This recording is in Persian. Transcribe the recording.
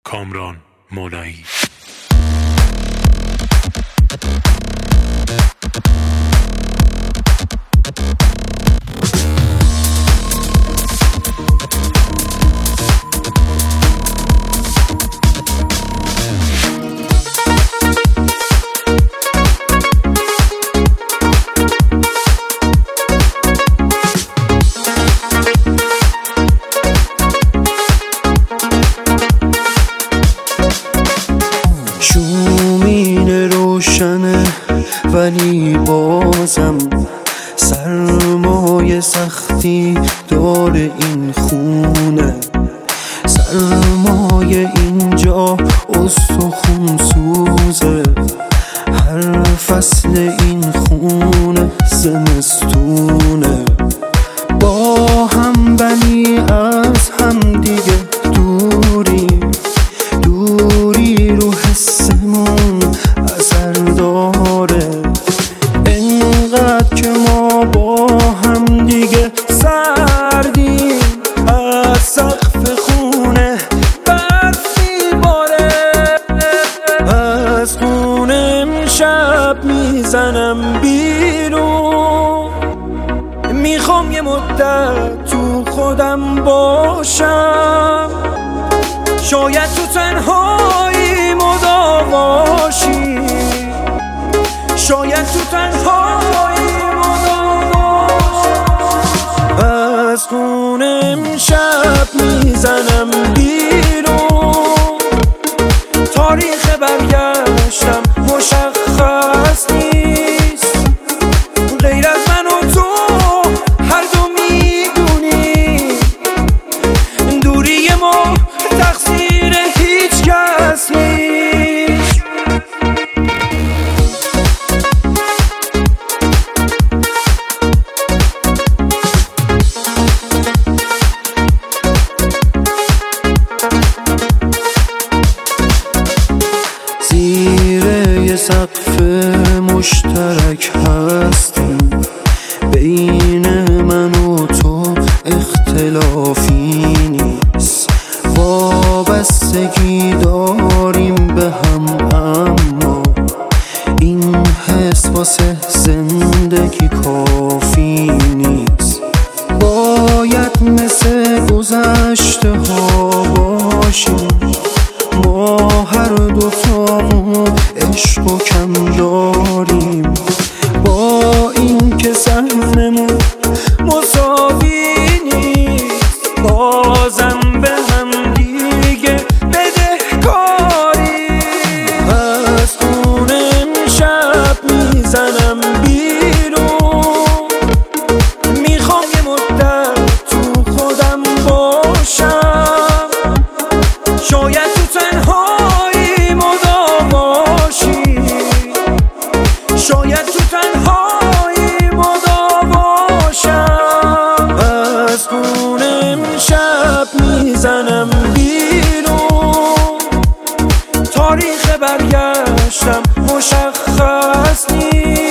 کامران مولایی. شومین روشنه ولی بازم سرمایه سختی داره این خونه، سرمایه اینجا استخون سوزه، هر فصل این خونه زمستونه، با هم ولی از هم دیگه دوری رو حسمون اثر داره، انقدر که ما با هم دیگه سردیم، از سقف خونه برف میباره، از خونه امشب میزنم بیرون، میخوام یه مدت تو خودم باشم، شاید تو تنهایی مداواشی، شاید تو تنهایی مداواشی، از خونه امشب میزنم بیرون، تاریخ برگشتم مشخص نیست، غیر از من و تو هر دو میدونی دوری ما تقصیر هیچ کس نیست. زیر یه سقف مشترک هستیم، بین من و تو اختلافی نیست، وابستگی داریم به هم، اما این حس واسه زندگی کافی نیست، باید مثل گذشته ها باشیم، ما هر دو تامون عشق و کم داریم، با این که سهممون مساوی نیست، بازم به هم دیگه بدهکاری، از خونه امشب میزنم بیرون، میخوام یه مدت تو خودم باشم، شاید تو تنهایی مداواشی، شاید تو تنهایی مداواشم، از خونه امشب میزنم بیرون، تاریخ برگشتم مشخص نیست.